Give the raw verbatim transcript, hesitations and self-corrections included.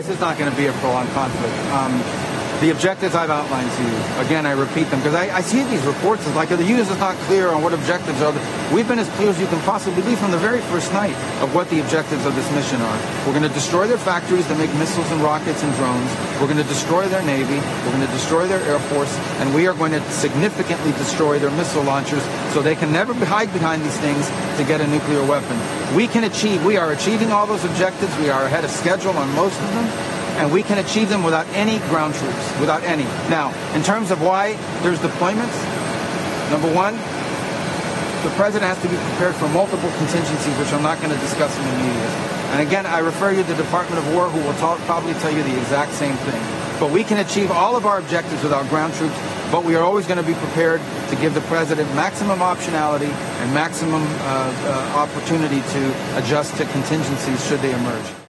This is not going to be a prolonged conflict. Um, the objectives I've outlined to you, again, I repeat them, because I, I see these reports as like the U S is not clear on what objectives are. We've been as clear as you can possibly be from the very first night of what the objectives of this mission are. We're going to destroy their factories that make missiles and rockets and drones. We're going to destroy their Navy. We're going to destroy their Air Force. And we are going to significantly destroy their missile launchers so they can never hide behind these things to get a nuclear weapon. We can achieve, we are achieving all those objectives. We are ahead of schedule on most of them. And we can achieve them without any ground troops, without any. Now, in terms of why there's deployments, number one, the president has to be prepared for multiple contingencies, which I'm not going to discuss in the media. And again, I refer you to the Department of War, who will talk, probably tell you the exact same thing. But we can achieve all of our objectives without ground troops, but we are always going to be prepared to give the president maximum optionality and maximum uh, uh, opportunity to adjust to contingencies should they emerge.